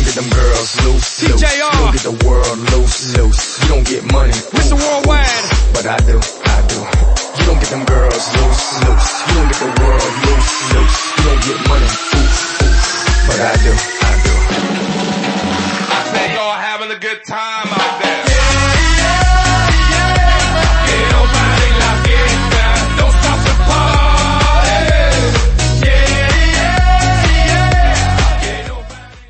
get them girls loose, loose. You don't get the world loose, loose. You don't get money, Mr. Worldwide. but I do. You don't get them girls loose, loose. You don't get the world loose, loose. You don't get money, but I do. I say y'all having a good time.